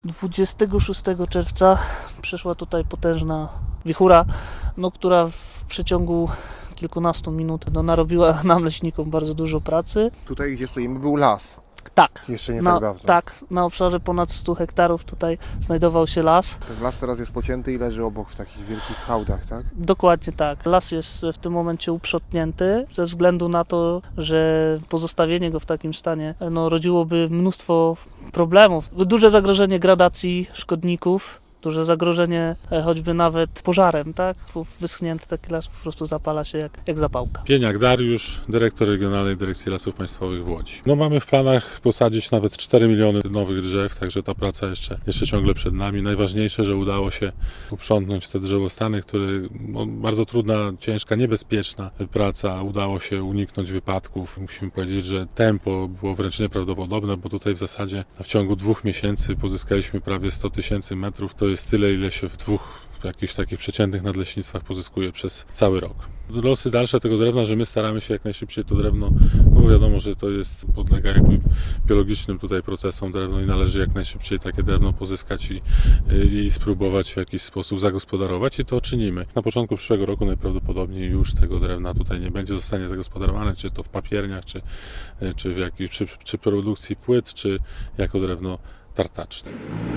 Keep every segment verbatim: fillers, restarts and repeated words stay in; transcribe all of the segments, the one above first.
dwudziestego szóstego czerwca przeszła tutaj potężna wichura, no, która w przeciągu kilkunastu minut no, narobiła nam leśnikom bardzo dużo pracy. Tutaj, gdzie stoimy, był las. Tak. Jeszcze nie na, tak dawno. Tak, na obszarze ponad stu hektarów tutaj znajdował się las. Ten las teraz jest pocięty i leży obok w takich wielkich hałdach, tak? Dokładnie tak. Las jest w tym momencie uprzątnięty ze względu na to, że pozostawienie go w takim stanie no, rodziłoby mnóstwo problemów. Duże zagrożenie gradacji szkodników, duże zagrożenie choćby nawet pożarem, tak? Wyschnięty taki las po prostu zapala się jak, jak zapałka. Pieniak Dariusz, dyrektor Regionalnej Dyrekcji Lasów Państwowych w Łodzi. No, mamy w planach posadzić nawet cztery miliony nowych drzew, także ta praca jeszcze, jeszcze ciągle przed nami. Najważniejsze, że udało się uprzątnąć te drzewostany, które no, bardzo trudna, ciężka, niebezpieczna praca. Udało się uniknąć wypadków. Musimy powiedzieć, że tempo było wręcz nieprawdopodobne, bo tutaj w zasadzie w ciągu dwóch miesięcy pozyskaliśmy prawie sto tysięcy metrów. To jest tyle, ile się w dwóch jakichś takich przeciętnych nadleśnictwach pozyskuje przez cały rok. Losy dalsze tego drewna, że my staramy się jak najszybciej to drewno, bo wiadomo, że to jest, podlega jakby biologicznym tutaj procesom drewno i należy jak najszybciej takie drewno pozyskać i, i spróbować w jakiś sposób zagospodarować i to czynimy. Na początku przyszłego roku najprawdopodobniej już tego drewna tutaj nie będzie, zostanie zagospodarowane, czy to w papierniach, czy, czy w jakiejś, czy, czy produkcji płyt, czy jako drewno tartaczne.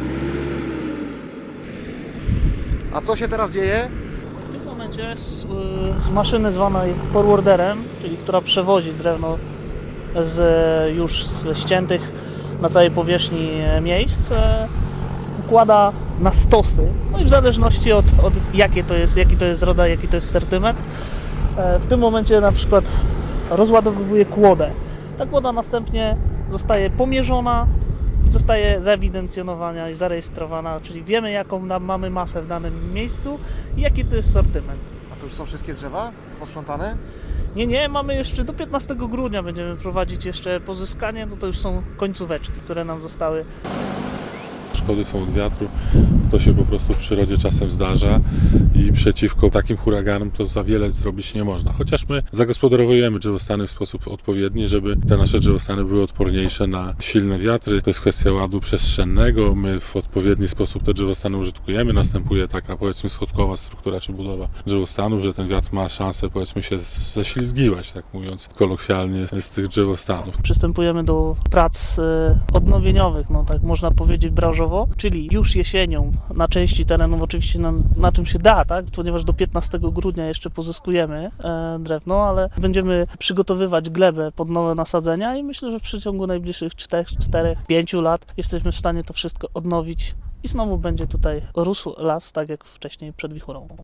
A co się teraz dzieje? W tym momencie z, z maszyny zwanej forwarderem, czyli która przewozi drewno z już z ściętych na całej powierzchni miejsc, układa na stosy. No i w zależności od, od jakie to jest, jaki to jest rodzaj, jaki to jest sortyment, w tym momencie na przykład rozładowuje kłodę. Ta kłoda następnie zostaje pomierzona, zostaje zewidencjonowana i zarejestrowana, czyli wiemy, jaką mamy masę w danym miejscu i jaki to jest sortyment. A to już są wszystkie drzewa posprzątane? Nie, nie, mamy jeszcze do piętnastego grudnia będziemy prowadzić jeszcze pozyskanie, no to już są końcóweczki, które nam zostały. Szkody są od wiatru, to się po prostu w przyrodzie czasem zdarza i przeciwko takim huraganom to za wiele zrobić nie można. Chociaż my zagospodarowujemy drzewostany w sposób odpowiedni, żeby te nasze drzewostany były odporniejsze na silne wiatry. To jest kwestia ładu przestrzennego, my w odpowiedni sposób te drzewostany użytkujemy. Następuje taka, powiedzmy, schodkowa struktura czy budowa drzewostanu, że ten wiatr ma szansę, powiedzmy, się ześlizgiwać, tak mówiąc kolokwialnie, z tych drzewostanów. Przystępujemy do prac odnowieniowych, no tak można powiedzieć branżowo, czyli już jesienią na części terenów, oczywiście na, na czym się da, tak? Ponieważ do piętnastego grudnia jeszcze pozyskujemy e, drewno, ale będziemy przygotowywać glebę pod nowe nasadzenia i myślę, że w przeciągu najbliższych czterech, pięciu lat jesteśmy w stanie to wszystko odnowić i znowu będzie tutaj rósł las, tak jak wcześniej przed wichurą.